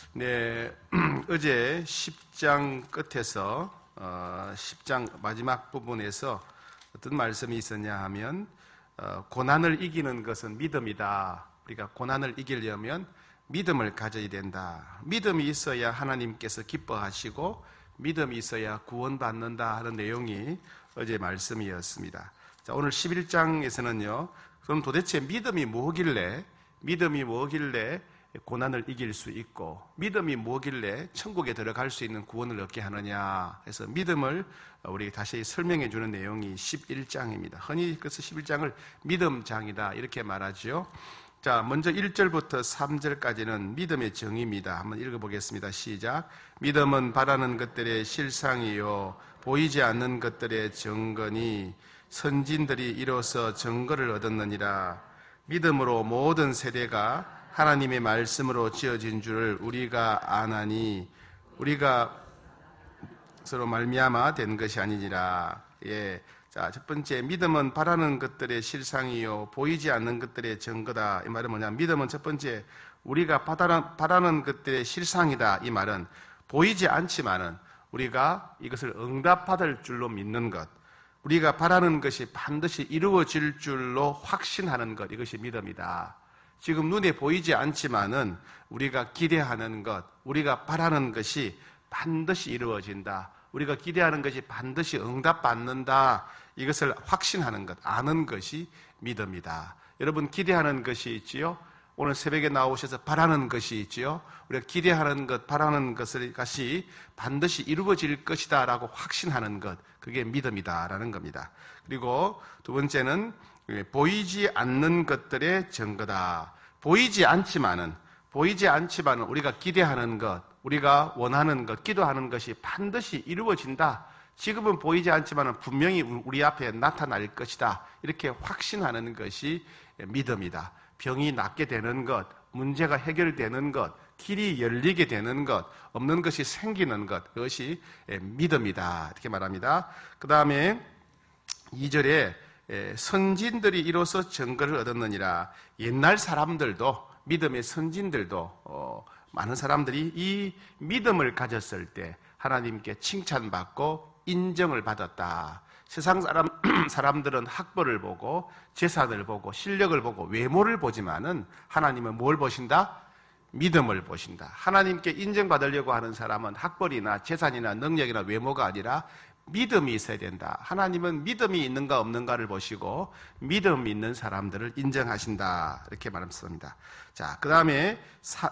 네, 어제 10장 끝에서 10장 마지막 부분에서 어떤 말씀이 있었냐 하면 고난을 이기는 것은 믿음이다. 우리가 고난을 이기려면 믿음을 가져야 된다. 믿음이 있어야 하나님께서 기뻐하시고 믿음이 있어야 구원받는다 하는 내용이 어제 말씀이었습니다. 자, 오늘 11장에서는요. 그럼 도대체 믿음이 뭐길래 고난을 이길 수 있고 믿음이 뭐길래 천국에 들어갈 수 있는 구원을 얻게 하느냐 해서 믿음을 우리 다시 설명해 주는 내용이 11장입니다. 흔히 그래서 11장을 믿음장이다 이렇게 말하죠. 자, 먼저 1절부터 3절까지는 믿음의 정의입니다. 한번 읽어보겠습니다. 시작. 믿음은 바라는 것들의 실상이요 보이지 않는 것들의 증거니 선진들이 이로써 증거를 얻었느니라. 믿음으로 모든 세대가 하나님의 말씀으로 지어진 줄을 우리가 아나니 우리가 서로 말미암아 된 것이 아니니라. 예. 자, 첫 번째, 믿음은 바라는 것들의 실상이요 보이지 않는 것들의 증거다. 이 말은 뭐냐? 믿음은 첫 번째 우리가 바라는 것들의 실상이다. 이 말은 보이지 않지만은 우리가 이것을 응답받을 줄로 믿는 것, 우리가 바라는 것이 반드시 이루어질 줄로 확신하는 것, 이것이 믿음이다. 지금 눈에 보이지 않지만은 우리가 기대하는 것, 우리가 바라는 것이 반드시 이루어진다. 우리가 기대하는 것이 반드시 응답받는다. 이것을 확신하는 것, 아는 것이 믿음이다. 여러분 기대하는 것이 있지요? 오늘 새벽에 나오셔서 바라는 것이 있지요? 우리가 기대하는 것, 바라는 것이 반드시 이루어질 것이다 라고 확신하는 것, 그게 믿음이다라는 겁니다. 그리고 두 번째는 보이지 않는 것들의 증거다. 보이지 않지만은 우리가 기대하는 것, 우리가 원하는 것, 기도하는 것이 반드시 이루어진다. 지금은 보이지 않지만은 분명히 우리 앞에 나타날 것이다. 이렇게 확신하는 것이 믿음이다. 병이 낫게 되는 것, 문제가 해결되는 것, 길이 열리게 되는 것, 없는 것이 생기는 것, 그것이 믿음이다. 이렇게 말합니다. 그 다음에 2절에 선진들이 이로써 증거를 얻었느니라. 옛날 사람들도, 믿음의 선진들도 많은 사람들이 이 믿음을 가졌을 때 하나님께 칭찬받고 인정을 받았다. 세상 사람들은 학벌을 보고 재산을 보고 실력을 보고 외모를 보지만은 하나님은 뭘 보신다? 믿음을 보신다. 하나님께 인정받으려고 하는 사람은 학벌이나 재산이나 능력이나 외모가 아니라 믿음이 있어야 된다. 하나님은 믿음이 있는가 없는가를 보시고 믿음 있는 사람들을 인정하신다. 이렇게 말씀합니다. 자, 그 다음에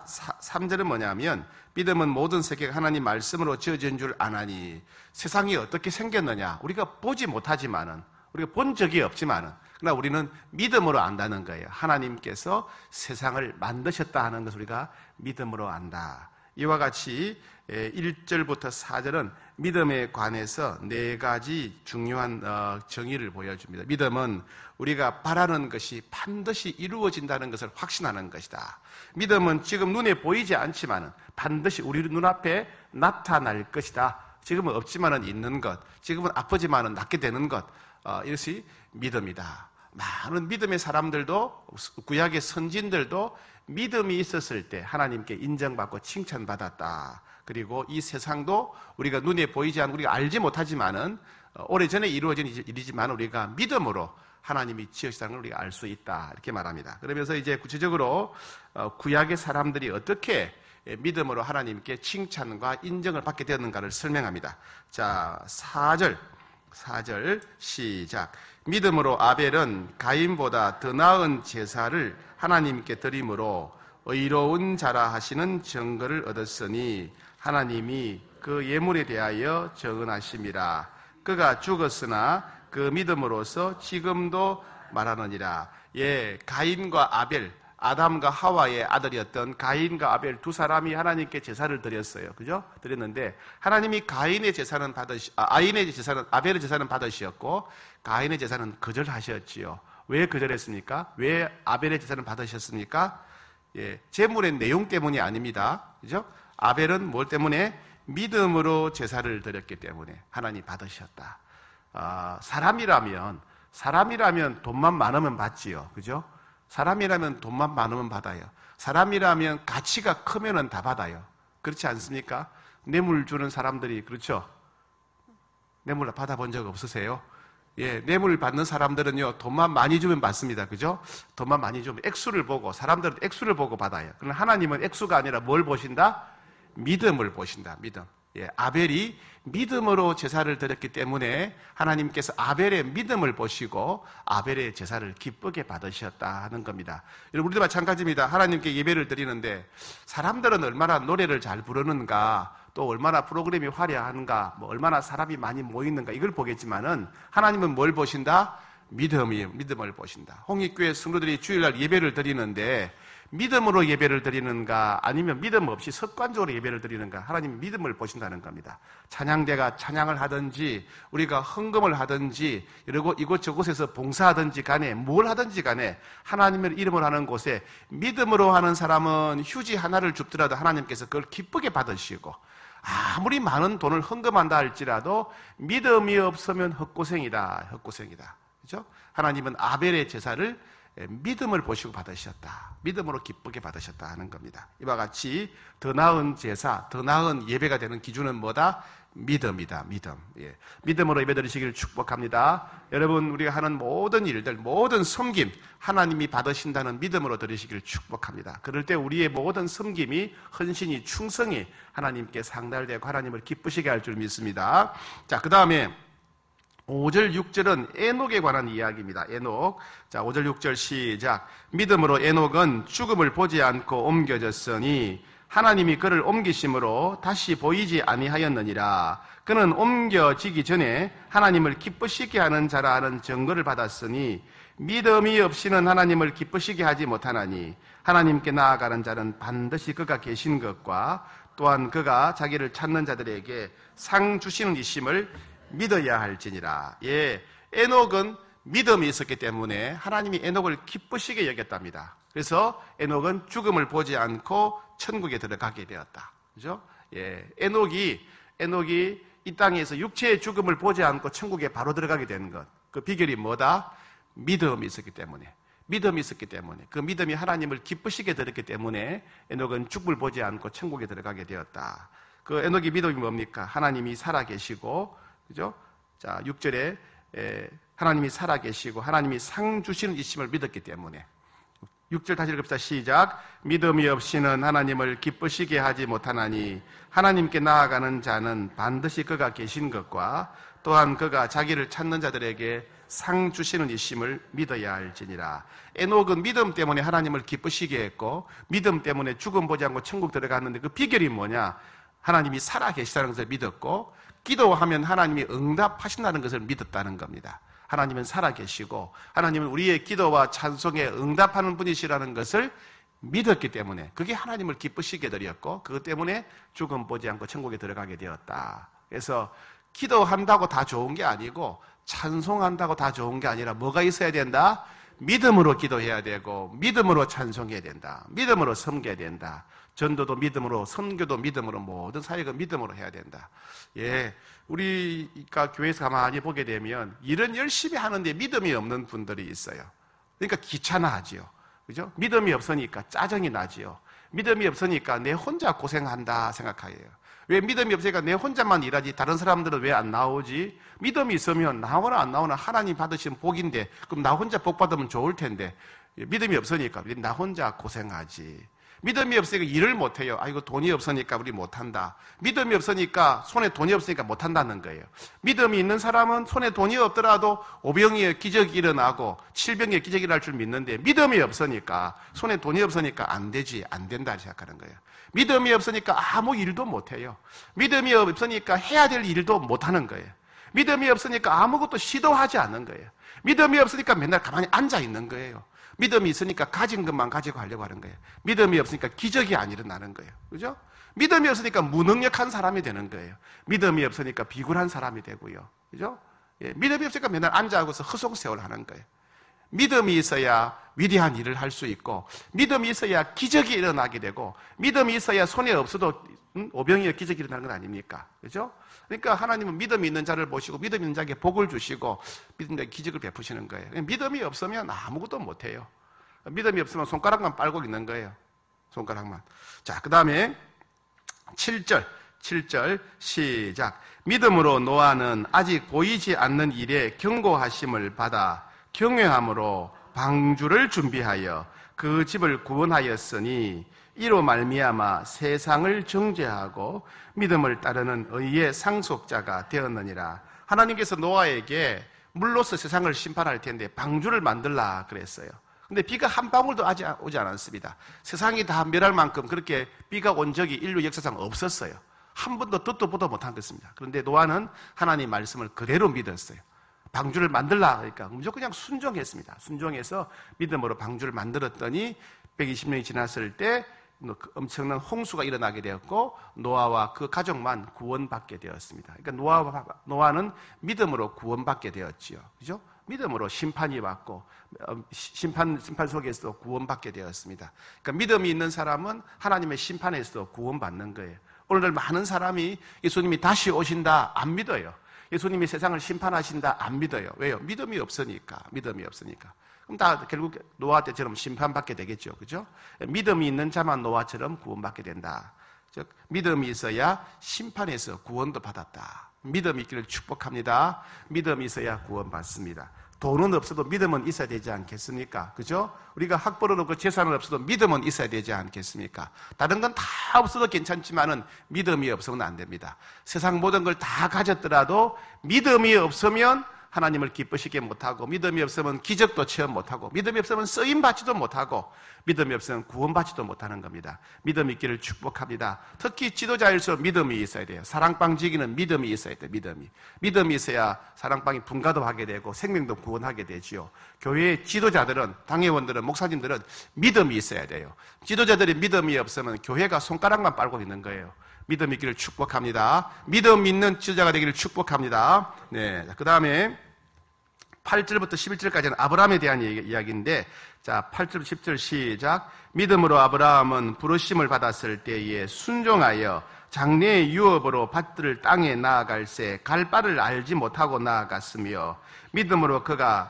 3절은 뭐냐면 믿음은 모든 세계가 하나님 말씀으로 지어진 줄 아나니. 세상이 어떻게 생겼느냐 우리가 보지 못하지만은, 우리가 본 적이 없지만은, 그러나 우리는 믿음으로 안다는 거예요. 하나님께서 세상을 만드셨다 하는 것을 우리가 믿음으로 안다. 이와 같이 1절부터 4절은 믿음에 관해서 4가지 중요한 정의를 보여줍니다. 믿음은 우리가 바라는 것이 반드시 이루어진다는 것을 확신하는 것이다. 믿음은 지금 눈에 보이지 않지만 반드시 우리 눈앞에 나타날 것이다. 지금은 없지만은 있는 것, 지금은 아프지만은 낫게 되는 것, 이것이 믿음이다. 많은 믿음의 사람들도, 구약의 선진들도 믿음이 있었을 때 하나님께 인정받고 칭찬받았다. 그리고 이 세상도 우리가 눈에 보이지 않고 우리가 알지 못하지만은 오래전에 이루어진 일이지만 우리가 믿음으로 하나님이 지으시다는 걸 우리가 알 수 있다. 이렇게 말합니다. 그러면서 이제 구체적으로 구약의 사람들이 어떻게 믿음으로 하나님께 칭찬과 인정을 받게 되었는가를 설명합니다. 자, 4절 시작. 믿음으로 아벨은 가인보다 더 나은 제사를 하나님께 드림으로 의로운 자라 하시는 증거를 얻었으니 하나님이 그 예물에 대하여 정언하심이라. 그가 죽었으나 그 믿음으로서 지금도 말하느니라. 예, 가인과 아벨, 아담과 하와의 아들이었던 가인과 아벨 두 사람이 하나님께 제사를 드렸어요. 그죠? 드렸는데 하나님이 아벨의 제사는 받으셨고 가인의 제사는 거절하셨지요. 왜 거절했습니까? 왜 아벨의 제사는 받으셨습니까? 예, 제물의 내용 때문이 아닙니다. 그죠? 아벨은 뭘 때문에? 믿음으로 제사를 드렸기 때문에 하나님 받으셨다. 사람이라면 돈만 많으면 받지요. 그죠? 사람이라면 돈만 많으면 받아요. 사람이라면 가치가 크면은 다 받아요. 그렇지 않습니까? 뇌물 주는 사람들이, 그렇죠? 뇌물 받아본 적 없으세요? 예, 뇌물 받는 사람들은요, 돈만 많이 주면 받습니다. 그죠? 돈만 많이 주면 액수를 보고, 사람들은 액수를 보고 받아요. 그러나 하나님은 액수가 아니라 뭘 보신다? 믿음을 보신다. 믿음. 예, 아벨이 믿음으로 제사를 드렸기 때문에 하나님께서 아벨의 믿음을 보시고 아벨의 제사를 기쁘게 받으셨다 하는 겁니다. 여러분, 우리도 마찬가지입니다. 하나님께 예배를 드리는데 사람들은 얼마나 노래를 잘 부르는가, 또 얼마나 프로그램이 화려한가, 뭐 얼마나 사람이 많이 모이는가, 이걸 보겠지만은 하나님은 뭘 보신다? 믿음을 보신다. 홍익교회 성도들이 주일날 예배를 드리는데 믿음으로 예배를 드리는가, 아니면 믿음 없이 습관적으로 예배를 드리는가, 하나님 믿음을 보신다는 겁니다. 찬양대가 찬양을 하든지 우리가 헌금을 하든지 이러고 이곳저곳에서 봉사하든지 간에 뭘 하든지 간에 하나님의 이름을 하는 곳에 믿음으로 하는 사람은 휴지 하나를 줍더라도 하나님께서 그걸 기쁘게 받으시고, 아무리 많은 돈을 헌금한다 할지라도 믿음이 없으면 헛고생이다. 그렇죠? 하나님은 아벨의 제사를 믿음을 보시고 받으셨다. 믿음으로 기쁘게 받으셨다 하는 겁니다. 이와 같이 더 나은 제사, 더 나은 예배가 되는 기준은 뭐다? 믿음이다. 믿음. 예. 믿음으로 예배 드리시기를 축복합니다. 여러분, 우리가 하는 모든 일들, 모든 섬김 하나님이 받으신다는 믿음으로 드리시기를 축복합니다. 그럴 때 우리의 모든 섬김이, 헌신이, 충성이 하나님께 상달되고 하나님을 기쁘시게 할 줄 믿습니다. 자, 그 다음에 5절, 6절은 에녹에 관한 이야기입니다. 에녹. 자, 5절, 6절 시작. 믿음으로 에녹은 죽음을 보지 않고 옮겨졌으니 하나님이 그를 옮기심으로 다시 보이지 아니하였느니라. 그는 옮겨지기 전에 하나님을 기쁘시게 하는 자라 하는 증거를 받았으니 믿음이 없이는 하나님을 기쁘시게 하지 못하나니 하나님께 나아가는 자는 반드시 그가 계신 것과 또한 그가 자기를 찾는 자들에게 상 주시는 이심을 믿어야 할지니라. 예, 에녹은 믿음이 있었기 때문에 하나님이 에녹을 기쁘시게 여겼답니다. 그래서 에녹은 죽음을 보지 않고 천국에 들어가게 되었다. 그죠? 예, 에녹이 이 땅에서 육체의 죽음을 보지 않고 천국에 바로 들어가게 되는 것. 그 비결이 뭐다? 믿음이 있었기 때문에. 그 믿음이 하나님을 기쁘시게 들었기 때문에 에녹은 죽음을 보지 않고 천국에 들어가게 되었다. 그 에녹의 믿음이 뭡니까? 하나님이 살아계시고, 그죠? 자, 6절에 하나님이 살아계시고 하나님이 상 주시는 이심을 믿었기 때문에. 6절 다시 읽읍시다. 시작. 믿음이 없이는 하나님을 기쁘시게 하지 못하나니 하나님께 나아가는 자는 반드시 그가 계신 것과 또한 그가 자기를 찾는 자들에게 상 주시는 이심을 믿어야 할지니라. 에녹은 믿음 때문에 하나님을 기쁘시게 했고 믿음 때문에 죽음 보지 않고 천국 들어갔는데 그 비결이 뭐냐? 하나님이 살아계시다는 것을 믿었고 기도하면 하나님이 응답하신다는 것을 믿었다는 겁니다. 하나님은 살아계시고 하나님은 우리의 기도와 찬송에 응답하는 분이시라는 것을 믿었기 때문에 그게 하나님을 기쁘시게 드렸고 그것 때문에 죽음 보지 않고 천국에 들어가게 되었다. 그래서 기도한다고 다 좋은 게 아니고 찬송한다고 다 좋은 게 아니라 뭐가 있어야 된다? 믿음으로 기도해야 되고 믿음으로 찬송해야 된다. 믿음으로 섬겨야 된다. 전도도 믿음으로, 선교도 믿음으로, 모든 사역은 믿음으로 해야 된다. 예, 우리가 교회에서 가만히 보게 되면 일은 열심히 하는데 믿음이 없는 분들이 있어요. 그러니까 귀찮아하지요. 그죠? 믿음이 없으니까 짜증이 나지요. 믿음이 없으니까 내 혼자 고생한다 생각해요. 왜 믿음이 없으니까 내 혼자만 일하지 다른 사람들은 왜 안 나오지? 믿음이 있으면 나오나 안 나오나 하나님 받으신 복인데 그럼 나 혼자 복 받으면 좋을 텐데 믿음이 없으니까 나 혼자 고생하지. 믿음이 없으니까 일을 못해요. 아이고 돈이 없으니까 우리 못한다. 믿음이 없으니까 손에 돈이 없으니까 못한다는 거예요. 믿음이 있는 사람은 손에 돈이 없더라도 오병이의 기적이 일어나고 칠병의 기적이 일어날 줄 믿는데 믿음이 없으니까 손에 돈이 없으니까 안 되지 안 된다 생각하는 거예요. 믿음이 없으니까 아무 일도 못해요. 믿음이 없으니까 해야 될 일도 못하는 거예요. 믿음이 없으니까 아무것도 시도하지 않는 거예요. 믿음이 없으니까 맨날 가만히 앉아 있는 거예요. 믿음이 있으니까 가진 것만 가지고 하려고 하는 거예요. 믿음이 없으니까 기적이 안 일어나는 거예요. 그죠? 믿음이 없으니까 무능력한 사람이 되는 거예요. 믿음이 없으니까 비굴한 사람이 되고요. 그죠? 예, 믿음이 없으니까 맨날 앉아하고서 허송세월 하는 거예요. 믿음이 있어야 위대한 일을 할 수 있고, 믿음이 있어야 기적이 일어나게 되고, 믿음이 있어야 손에 없어도 오병이어 기적이 일어나는 건 아닙니까? 그죠? 그러니까 하나님은 믿음이 있는 자를 보시고 믿음이 있는 자에게 복을 주시고 믿음의 기적을 베푸시는 거예요. 믿음이 없으면 아무것도 못해요. 믿음이 없으면 손가락만 빨고 있는 거예요. 손가락만. 자, 그 다음에 7절 시작. 믿음으로 노아는 아직 보이지 않는 일에 경고하심을 받아 경외함으로 방주를 준비하여 그 집을 구원하였으니 이로 말미암아 세상을 정죄하고 믿음을 따르는 의의 상속자가 되었느니라. 하나님께서 노아에게 물로서 세상을 심판할 텐데 방주를 만들라 그랬어요. 근데 비가 한 방울도 오지 않았습니다. 세상이 다 멸할 만큼 그렇게 비가 온 적이 인류 역사상 없었어요. 한 번도 듣도 보도 못한 것입니다. 그런데 노아는 하나님 말씀을 그대로 믿었어요. 방주를 만들라 그러니까 무조건 그냥 순종했습니다. 순종해서 믿음으로 방주를 만들었더니 120년이 지났을 때 엄청난 홍수가 일어나게 되었고 노아와 그 가족만 구원받게 되었습니다. 그러니까 노아는 믿음으로 구원받게 되었지요. 그죠? 믿음으로 심판이 왔고 심판 속에서 구원받게 되었습니다. 그러니까 믿음이 있는 사람은 하나님의 심판에서 구원받는 거예요. 오늘날 많은 사람이 예수님이 다시 오신다 안 믿어요. 예수님이 세상을 심판하신다 안 믿어요. 왜요? 믿음이 없으니까. 그럼 다 결국 노아 때처럼 심판받게 되겠죠. 그죠? 믿음이 있는 자만 노아처럼 구원받게 된다. 즉 믿음이 있어야 심판에서 구원도 받았다. 믿음이 있기를 축복합니다. 믿음이 있어야 구원받습니다. 돈은 없어도 믿음은 있어야 되지 않겠습니까? 그죠? 우리가 학벌은 없고 재산은 없어도 믿음은 있어야 되지 않겠습니까? 다른 건 다 없어도 괜찮지만은 믿음이 없으면 안 됩니다. 세상 모든 걸 다 가졌더라도 믿음이 없으면 하나님을 기쁘시게 못하고, 믿음이 없으면 기적도 체험 못하고, 믿음이 없으면 쓰임받지도 못하고, 믿음이 없으면 구원받지도 못하는 겁니다. 믿음 있기를 축복합니다. 특히 지도자일수록 믿음이 있어야 돼요. 사랑방 지기는 믿음이 있어야 돼요. 믿음이 있어야 사랑방이 분가도 하게 되고 생명도 구원하게 되지요. 교회의 지도자들은, 당회원들은, 목사님들은 믿음이 있어야 돼요. 지도자들이 믿음이 없으면 교회가 손가락만 빨고 있는 거예요. 믿음 있기를 축복합니다. 믿음 있는 지도자가 되기를 축복합니다. 네, 그 다음에 8절부터 11절까지는 아브라함에 대한 이야기인데, 자, 8절, 10절 시작. 믿음으로 아브라함은 부르심을 받았을 때에 순종하여 장래의 유업으로 받들 땅에 나아갈새 갈 바를 알지 못하고 나아갔으며, 믿음으로 그가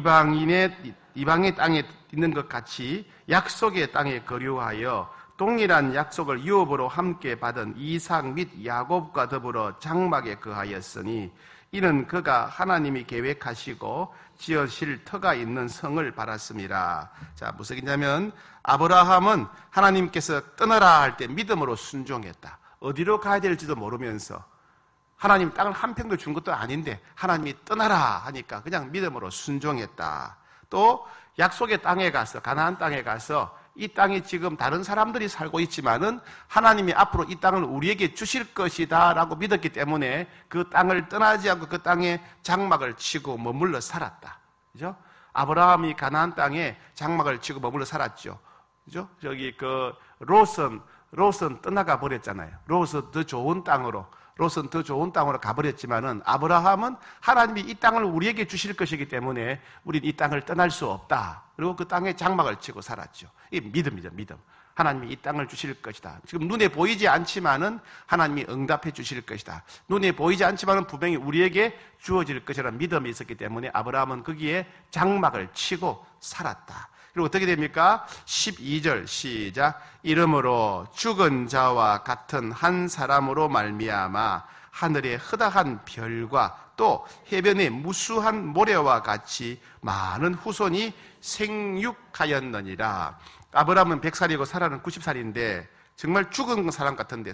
이방의 땅에 있는 것 같이 약속의 땅에 거류하여 동일한 약속을 유업으로 함께 받은 이삭 및 야곱과 더불어 장막에 거하였으니, 이는 그가 하나님이 계획하시고 지으실 터가 있는 성을 바랐습니다. 자, 무슨 얘기냐면 아브라함은 하나님께서 떠나라 할 때 믿음으로 순종했다. 어디로 가야 될지도 모르면서, 하나님 땅을 한 평도 준 것도 아닌데 하나님이 떠나라 하니까 그냥 믿음으로 순종했다. 또 약속의 땅에 가서, 가나안 땅에 가서, 이 땅이 지금 다른 사람들이 살고 있지만은 하나님이 앞으로 이 땅을 우리에게 주실 것이다 라고 믿었기 때문에 그 땅을 떠나지 않고 그 땅에 장막을 치고 머물러 살았다. 그죠? 아브라함이 가나안 땅에 장막을 치고 머물러 살았죠. 그죠? 저기 롯은 떠나가 버렸잖아요. 롯은 더 좋은 땅으로 가버렸지만은 아브라함은 하나님이 이 땅을 우리에게 주실 것이기 때문에 우리는 이 땅을 떠날 수 없다. 그리고 그 땅에 장막을 치고 살았죠. 이게 믿음이죠, 믿음. 하나님이 이 땅을 주실 것이다. 지금 눈에 보이지 않지만은 하나님이 응답해 주실 것이다. 눈에 보이지 않지만은 분명히 우리에게 주어질 것이라는 믿음이 있었기 때문에 아브라함은 거기에 장막을 치고 살았다. 그리고 어떻게 됩니까? 12절 시작. 이러므로 죽은 자와 같은 한 사람으로 말미암아 하늘의 흐다한 별과 또 해변의 무수한 모래와 같이 많은 후손이 생육하였느니라. 아브라함은 100살이고 사라는 90살인데 정말 죽은 사람 같은데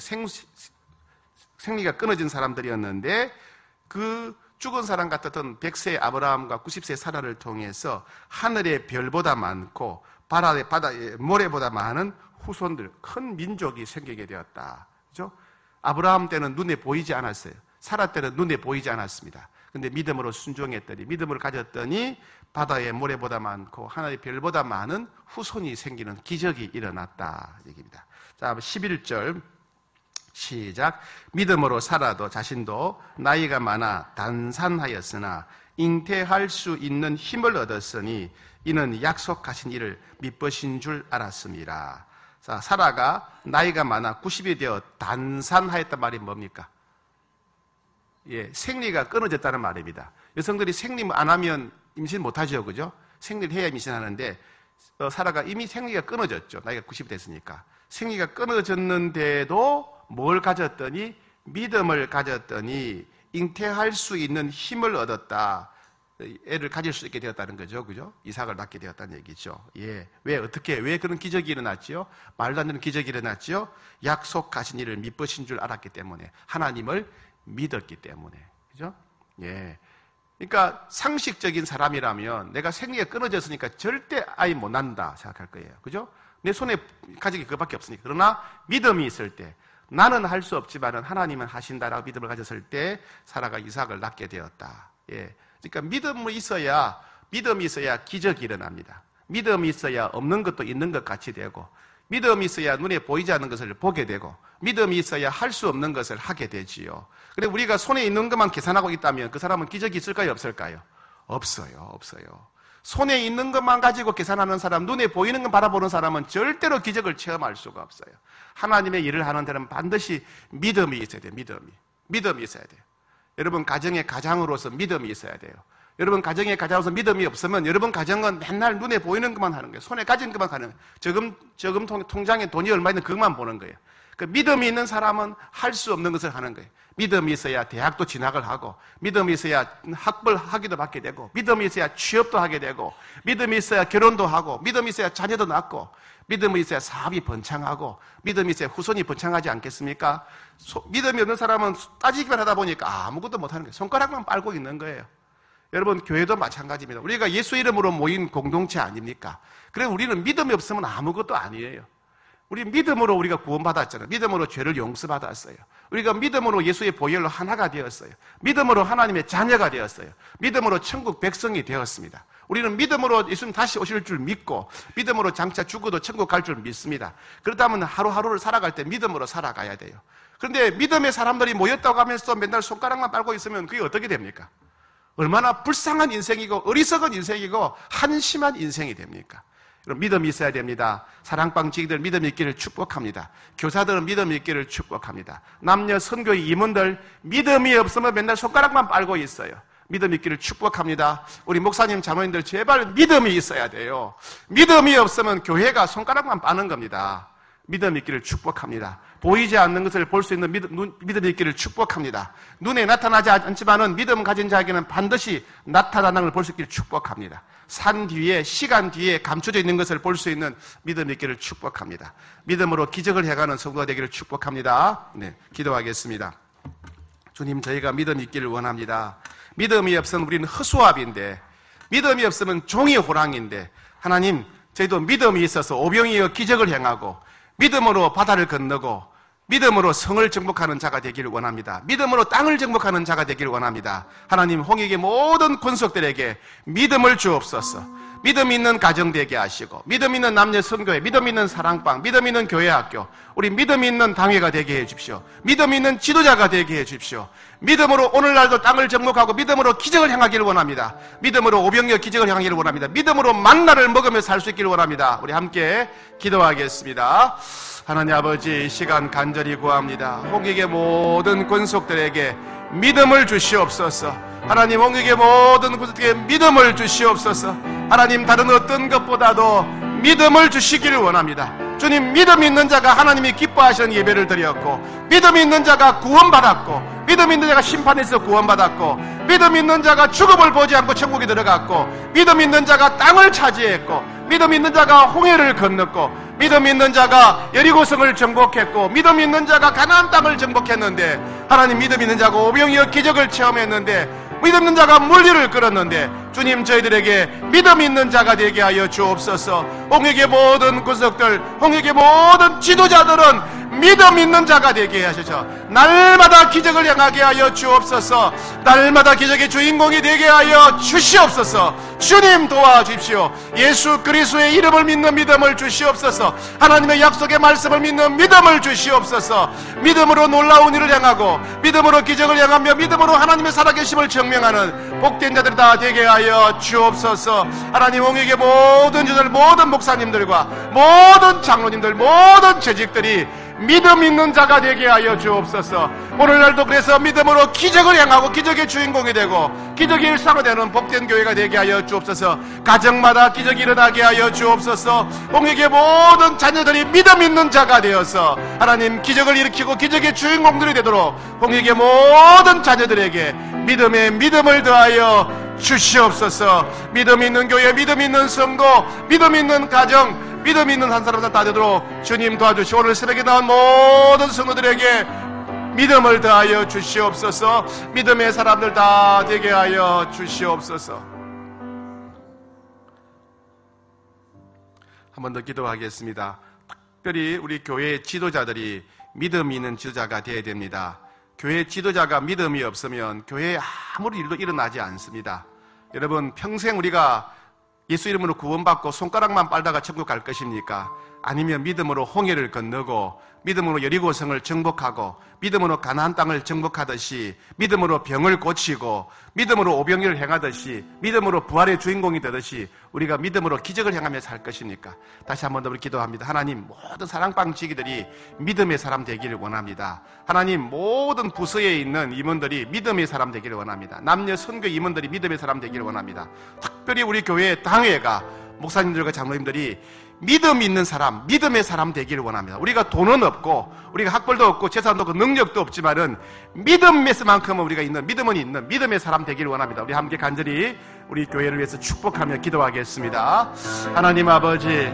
생리가 끊어진 사람들이었는데, 그 죽은 사람 같았던 100세 아브라함과 90세 사라를 통해서 하늘의 별보다 많고 바다의 모래보다 많은 후손들, 큰 민족이 생기게 되었다. 그죠? 아브라함 때는 눈에 보이지 않았어요. 사라 때는 눈에 보이지 않았습니다. 근데 믿음으로 순종했더니, 믿음을 가졌더니 바다의 모래보다 많고 하늘의 별보다 많은 후손이 생기는 기적이 일어났다 얘기입니다. 자, 11절 시작. 믿음으로 사라도 자신도 나이가 많아 단산하였으나 잉태할 수 있는 힘을 얻었으니 이는 약속하신 이를 믿으신 줄 알았습니다. 자, 사라가 나이가 많아 90이 되어 단산하였단 말이 뭡니까? 예, 생리가 끊어졌다는 말입니다. 여성들이 생리 안 하면 임신 못하죠, 그죠? 생리를 해야 임신하는데 사라가 이미 생리가 끊어졌죠. 나이가 90이 됐으니까. 생리가 끊어졌는데도 뭘 가졌더니? 믿음을 가졌더니 잉태할 수 있는 힘을 얻었다. 애를 가질 수 있게 되었다는 거죠. 그죠? 이삭을 낳게 되었다는 얘기죠. 예. 왜 그런 기적이 일어났지요? 말도 안 되는 기적이 일어났지요? 약속하신 일을 미쁘신 줄 알았기 때문에. 하나님을 믿었기 때문에. 그죠? 예. 그러니까 상식적인 사람이라면 내가 생리가 끊어졌으니까 절대 아이 못 낳는다 생각할 거예요. 그죠? 내 손에 가진 게 그것밖에 없으니까. 그러나 믿음이 있을 때, 나는 할 수 없지만은 하나님은 하신다라고 믿음을 가졌을 때 사라가 이삭을 낳게 되었다. 예. 그러니까 믿음이 있어야 기적이 일어납니다. 믿음이 있어야 없는 것도 있는 것 같이 되고, 믿음이 있어야 눈에 보이지 않는 것을 보게 되고, 믿음이 있어야 할 수 없는 것을 하게 되지요. 근데 우리가 손에 있는 것만 계산하고 있다면 그 사람은 기적이 있을까요? 없을까요? 없어요. 손에 있는 것만 가지고 계산하는 사람, 눈에 보이는 것 바라보는 사람은 절대로 기적을 체험할 수가 없어요. 하나님의 일을 하는 데는 반드시 믿음이 있어야 돼요. 믿음이 있어야 돼요. 여러분 가정의 가장으로서 믿음이 있어야 돼요. 여러분 가정의 가장으로서 믿음이 없으면 여러분 가정은 맨날 눈에 보이는 것만 하는 거예요. 손에 가진 것만 하는 거예요. 저금 통장에 돈이 얼마 있는 그것만 보는 거예요. 그 믿음이 있는 사람은 할 수 없는 것을 하는 거예요. 믿음이 있어야 대학도 진학을 하고, 믿음이 있어야 학벌학위도 받게 되고, 믿음이 있어야 취업도 하게 되고, 믿음이 있어야 결혼도 하고, 믿음이 있어야 자녀도 낳고, 믿음이 있어야 사업이 번창하고, 믿음이 있어야 후손이 번창하지 않겠습니까? 믿음이 없는 사람은 따지기만 하다 보니까 아무것도 못하는 거예요. 손가락만 빨고 있는 거예요. 여러분 교회도 마찬가지입니다. 우리가 예수 이름으로 모인 공동체 아닙니까? 그래 우리는 믿음이 없으면 아무것도 아니에요. 우리 믿음으로 우리가 구원받았잖아요. 믿음으로 죄를 용서받았어요. 우리가 믿음으로 예수의 보혈로 하나가 되었어요. 믿음으로 하나님의 자녀가 되었어요. 믿음으로 천국 백성이 되었습니다. 우리는 믿음으로 예수님 다시 오실 줄 믿고, 믿음으로 장차 죽어도 천국 갈 줄 믿습니다. 그렇다면 하루하루를 살아갈 때 믿음으로 살아가야 돼요. 그런데 믿음의 사람들이 모였다고 하면서 맨날 손가락만 빨고 있으면 그게 어떻게 됩니까? 얼마나 불쌍한 인생이고 어리석은 인생이고 한심한 인생이 됩니까? 여러분 믿음이 있어야 됩니다. 사랑방지기들 믿음이 있기를 축복합니다. 교사들은 믿음이 있기를 축복합니다. 남녀 선교의 임원들 믿음이 없으면 맨날 손가락만 빨고 있어요. 믿음이 있기를 축복합니다. 우리 목사님 자모님들 제발 믿음이 있어야 돼요. 믿음이 없으면 교회가 손가락만 빠는 겁니다. 믿음이 있기를 축복합니다. 보이지 않는 것을 볼 수 있는 믿음이 있기를 축복합니다. 눈에 나타나지 않지만은 믿음 가진 자에게는 반드시 나타나는 걸 볼 수 있기를 축복합니다. 산 뒤에, 시간 뒤에 감춰져 있는 것을 볼 수 있는 믿음이 있기를 축복합니다. 믿음으로 기적을 해가는 성도가 되기를 축복합니다. 네, 기도하겠습니다. 주님, 저희가 믿음이 있기를 원합니다. 믿음이 없으면 우리는 허수아비인데, 믿음이 없으면 종이 호랑이인데, 하나님, 저희도 믿음이 있어서 오병이어 기적을 행하고, 믿음으로 바다를 건너고, 믿음으로 성을 정복하는 자가 되기를 원합니다. 믿음으로 땅을 정복하는 자가 되기를 원합니다. 하나님, 홍익의 모든 권속들에게 믿음을 주옵소서. 믿음 있는 가정 되게 하시고, 믿음 있는 남녀 선교회, 믿음 있는 사랑방, 믿음 있는 교회 학교, 우리 믿음 있는 당회가 되게 해 주십시오. 믿음 있는 지도자가 되게 해 주십시오. 믿음으로 오늘날도 땅을 정복하고 믿음으로 기적을 행하기를 원합니다. 믿음으로 오병이어 기적을 행하기를 원합니다. 믿음으로 만나를 먹으며 살 수 있기를 원합니다. 우리 함께 기도하겠습니다. 하나님 아버지, 이 시간 간절히 구합니다. 홍익의 모든 권속들에게 믿음을 주시옵소서. 하나님, 홍익의 모든 권속들에게 믿음을 주시옵소서. 하나님, 다른 어떤 것보다도 믿음을 주시기를 원합니다. 주님, 믿음 있는 자가 하나님이 기뻐하시는 예배를 드렸고, 믿음 있는 자가 구원받았고, 믿음 있는 자가 심판에서 구원받았고, 믿음 있는 자가 죽음을 보지 않고 천국에 들어갔고, 믿음 있는 자가 땅을 차지했고, 믿음 있는 자가 홍해를 건넜고, 믿음 있는 자가 여리고성을 정복했고, 믿음 있는 자가 가나안 땅을 정복했는데, 하나님, 믿음 있는 자가 오병이어 기적을 체험했는데, 믿음 있는 자가 물리를 끌었는데, 주님, 저희들에게 믿음 있는 자가 되게 하여 주옵소서. 홍익의 모든 구석들, 홍익의 모든 지도자들은 믿음 있는 자가 되게 하셔서 날마다 기적을 행하게 하여 주옵소서. 날마다 기적의 주인공이 되게 하여 주시옵소서. 주님, 도와주십시오. 예수 그리스도의 이름을 믿는 믿음을 주시옵소서. 하나님의 약속의 말씀을 믿는 믿음을 주시옵소서. 믿음으로 놀라운 일을 행하고, 믿음으로 기적을 행하며, 믿음으로 하나님의 살아계심을 증명하는 복된 자들이 다 되게 하여 주옵소서. 하나님, 홍익의 모든 주들, 모든 목사님들과 모든 장로님들, 모든 재직들이 믿음 있는 자가 되게 하여 주옵소서. 오늘날도 그래서 믿음으로 기적을 행하고 기적의 주인공이 되고 기적의 일상이 되는 복된 교회가 되게 하여 주옵소서. 가정마다 기적이 일어나게 하여 주옵소서. 홍익의 모든 자녀들이 믿음 있는 자가 되어서 하나님 기적을 일으키고 기적의 주인공들이 되도록 홍익의 모든 자녀들에게 믿음에 믿음을 더하여 주시옵소서. 믿음 있는 교회, 믿음 있는 성도, 믿음 있는 가정, 믿음 있는 한 사람 다 되도록 주님 도와주시고 오늘 새벽에 나온 모든 성도들에게 믿음을 더하여 주시옵소서. 믿음의 사람들 다 되게 하여 주시옵소서. 한 번 더 기도하겠습니다. 특별히 우리 교회 지도자들이 믿음 있는 지도자가 되어야 됩니다. 교회 지도자가 믿음이 없으면 교회에 아무리 일도 일어나지 않습니다. 여러분, 평생 우리가 예수 이름으로 구원받고 손가락만 빨다가 천국 갈 것입니까? 아니면 믿음으로 홍해를 건너고 믿음으로 여리고성을 정복하고 믿음으로 가나안 땅을 정복하듯이 믿음으로 병을 고치고 믿음으로 오병이를 행하듯이 믿음으로 부활의 주인공이 되듯이 우리가 믿음으로 기적을 행하며 살 것입니까? 다시 한 번 더 우리 기도합니다. 하나님, 모든 사랑방 지기들이 믿음의 사람 되기를 원합니다. 하나님, 모든 부서에 있는 임원들이 믿음의 사람 되기를 원합니다. 남녀 선교 임원들이 믿음의 사람 되기를 원합니다. 특별히 우리 교회 당회가 목사님들과 장로님들이 믿음 있는 사람, 믿음의 사람 되기를 원합니다. 우리가 돈은 없고 우리가 학벌도 없고 재산도 없고 능력도 없지만은 믿음에서만큼은 우리가 있는 믿음은 있는 믿음의 사람 되기를 원합니다. 우리 함께 간절히 우리 교회를 위해서 축복하며 기도하겠습니다. 하나님 아버지,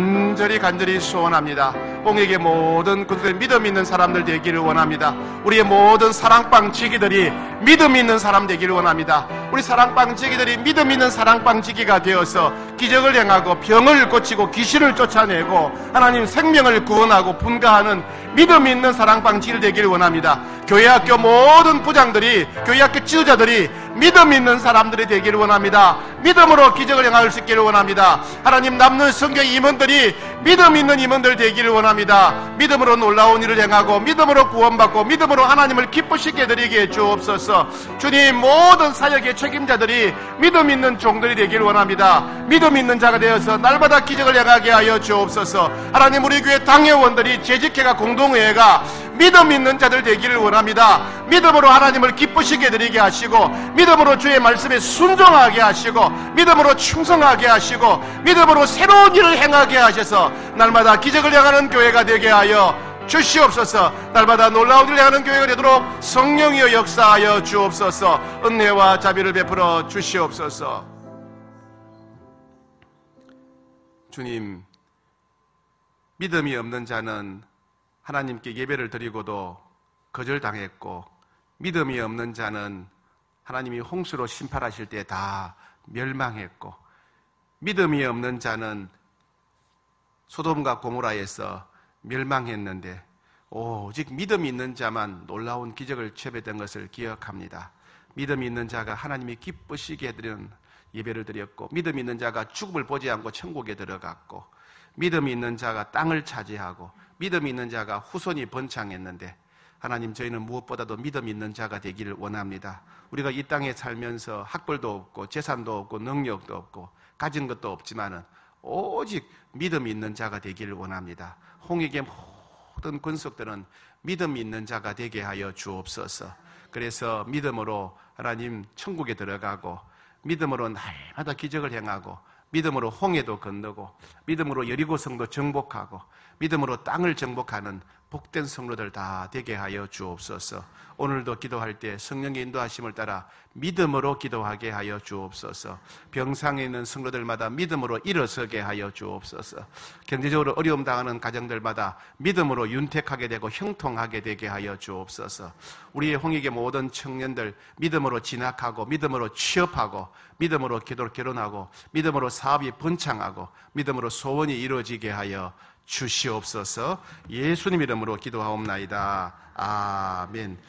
간절히 소원합니다. 홍익의 모든 군수들 믿음 있는 사람들 되기를 원합니다. 우리의 모든 사랑방 지기들이 믿음 있는 사람 되기를 원합니다. 우리 사랑방 지기들이 믿음 있는 사랑방 지기가 되어서 기적을 행하고 병을 고치고 귀신을 쫓아내고 하나님 생명을 구원하고 분가하는 믿음 있는 사랑방 지기를 되기를 원합니다. 교회 학교 모든 부장들이, 교회 학교 지도자들이 믿음 있는 사람들이 되기를 원합니다. 믿음으로 기적을 행할 수 있기를 원합니다. 하나님, 남는 성교 임원들이 믿음 있는 임원들 되기를 원합니다. 믿음으로 놀라운 일을 행하고 믿음으로 구원받고 믿음으로 하나님을 기쁘시게 해드리게 주옵소서. 주님, 모든 사역의 책임자들이 믿음 있는 종들이 되기를 원합니다. 믿음 있는 자가 되어서 날마다 기적을 행하게 하여 주옵소서. 하나님, 우리 교회 당회원들이 재직회가 공동회가 믿음 있는 자들 되기를 원합니다. 믿음으로 하나님을 기쁘시게 해드리게 하시고 믿음으로 주의 말씀에 순종하게 하시고 믿음으로 충성하게 하시고 믿음으로 새로운 일을 행하게 하셔서 날마다 기적을 행하는 교회가 되게 하여 주시옵소서. 날마다 놀라운 일을 행하는 교회가 되도록 성령이여 역사하여 주옵소서. 은혜와 자비를 베풀어 주시옵소서. 주님, 믿음이 없는 자는 하나님께 예배를 드리고도 거절당했고 믿음이 없는 자는 하나님이 홍수로 심판하실 때 다 멸망했고 믿음이 없는 자는 소돔과 고모라에서 멸망했는데 오직 믿음이 있는 자만 놀라운 기적을 체험했던 것을 기억합니다. 믿음이 있는 자가 하나님이 기쁘시게 해드리는 예배를 드렸고 믿음이 있는 자가 죽음을 보지 않고 천국에 들어갔고 믿음이 있는 자가 땅을 차지하고 믿음이 있는 자가 후손이 번창했는데 하나님, 저희는 무엇보다도 믿음 있는 자가 되기를 원합니다. 우리가 이 땅에 살면서 학벌도 없고 재산도 없고 능력도 없고 가진 것도 없지만은 오직 믿음 있는 자가 되기를 원합니다. 홍익의 모든 권속들은 믿음 있는 자가 되게 하여 주옵소서. 그래서 믿음으로 하나님 천국에 들어가고 믿음으로 날마다 기적을 행하고 믿음으로 홍해도 건너고 믿음으로 여리고성도 정복하고 믿음으로 땅을 정복하는 복된 성도들 다 되게 하여 주옵소서. 오늘도 기도할 때 성령의 인도하심을 따라 믿음으로 기도하게 하여 주옵소서. 병상에 있는 성도들마다 믿음으로 일어서게 하여 주옵소서. 경제적으로 어려움 당하는 가정들마다 믿음으로 윤택하게 되고 형통하게 되게 하여 주옵소서. 우리의 홍익의 모든 청년들 믿음으로 진학하고 믿음으로 취업하고 믿음으로 결혼하고 믿음으로 사업이 번창하고 믿음으로 소원이 이루어지게 하여 주시옵소서. 예수님 이름으로 기도하옵나이다. 아멘.